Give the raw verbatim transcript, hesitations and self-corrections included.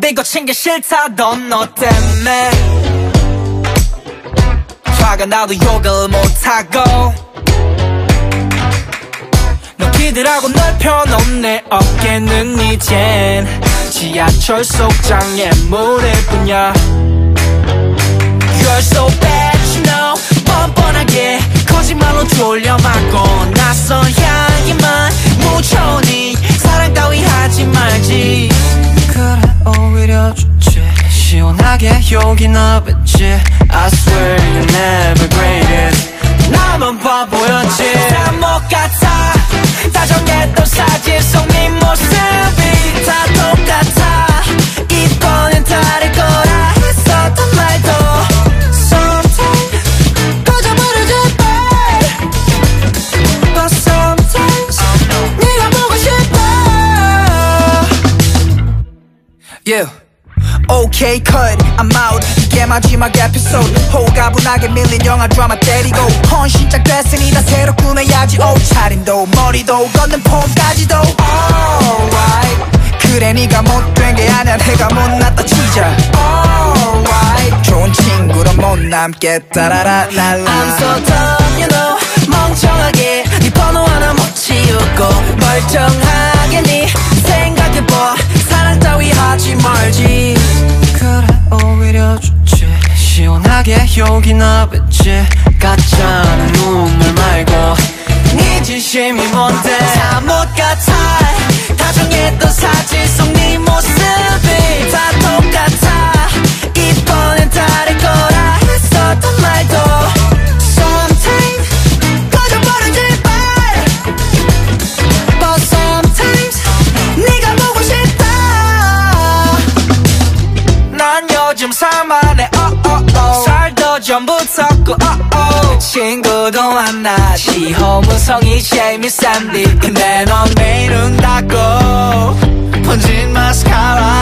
거친 게 싫다던 너 때문에 화가 나도 욕을 못하고 너 기대라고 널 펴놓은 내 어깨는 이젠 지하철 속 장애물일 뿐이야. You're so bad you know 뻔뻔하게 거짓말로 졸려맞고 낯선 향기만 묻혀오니 사랑 따위 하지 말지. 그래 오히려 좋지 시원하게 욕이 나겠지. I swear you're never graded. 나만 바보였지. 다 못같아 다정했던 사진 속 네 모습이 다 똑같아. 이번엔 다를 거라 했었던 말도 Sometimes 꺼져버리지 babe. But sometimes 네가 보고 싶어. Yeah Okay cut I'm out 이게 마지막 에피소드. 호가분하게 밀린 영화 드라마 때리고 헌신짝 됐으니 다 새로 꾸며야지. 옷차림도 머리도 걷는 폼까지도 Alright 그래 네가 못된 게 아니야 내가 못났다 치자. Alright 좋은 친구로 못 남겠다 라라라라. I'm so dumb you know 멍청하게 네 번호 하나 못 치우고 멀쩡하게 네 생각해봐. 사랑 따위 하지 말지. 그래 오히려 좋지 시원하게 욕이 나겠지. 가짜는 눈물 말고 네 진심이 뭔데. 다 못같아 다정했던 사진 속 네 모습이 다 똑같아. 이번엔 다를 거라 했었던 말도 Sometimes 꺼져버리지 babe. But sometimes 네가 보고 싶다. 난 요즘 살만해 oh, oh, oh. 살도 좀 붙었고 oh, oh. 친구도 만나 시호무성이 재밌삼디. 근데 넌 매일은 닫고 번진 마스카라